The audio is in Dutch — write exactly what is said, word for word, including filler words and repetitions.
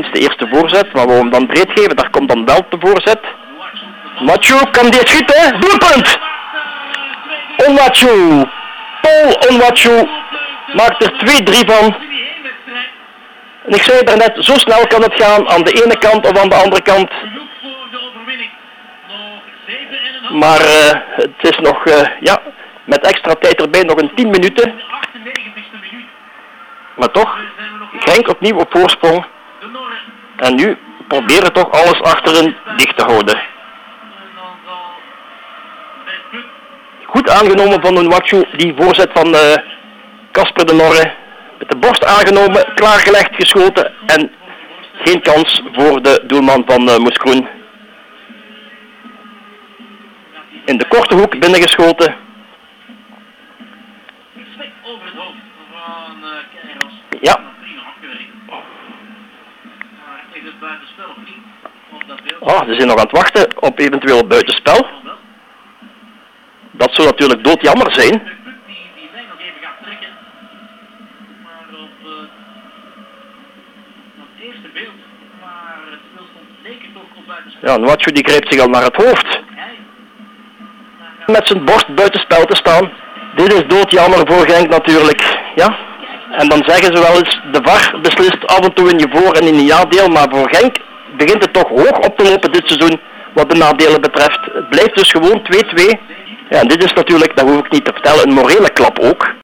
is de eerste voorzet, maar we hem dan breed geven, daar komt dan wel de voorzet. Onwuachu kan die schieten, doelpunt! Onwuachu, Paul Onwuachu maakt er twee drie van. En ik zei daarnet, zo snel kan het gaan aan de ene kant of aan de andere kant. Maar uh, het is nog, uh, ja, met extra tijd erbij nog een tien minuten. Maar toch, Genk opnieuw op voorsprong. En nu proberen toch alles achterin dicht te houden. Goed aangenomen van Onwuachu, die voorzet van Casper uh, de Norre. Met de borst aangenomen, klaargelegd, geschoten en geen kans voor de doelman van uh, Moeskroen. In de korte hoek binnengeschoten. Ja. Oh, ze zijn nog aan het wachten op eventueel buitenspel. Dat zou natuurlijk doodjammer zijn. Ja, Onwuachu die grijpt zich al naar het hoofd. Met zijn borst buitenspel te staan. Dit is doodjammer voor Genk natuurlijk. Ja. En dan zeggen ze wel eens, de V A R beslist af en toe in je voor- en in je nadeel, maar voor Genk begint het toch hoog op te lopen dit seizoen, wat de nadelen betreft. Het blijft dus gewoon twee twee. Ja, en dit is natuurlijk, dat hoef ik niet te vertellen, een morele klap ook.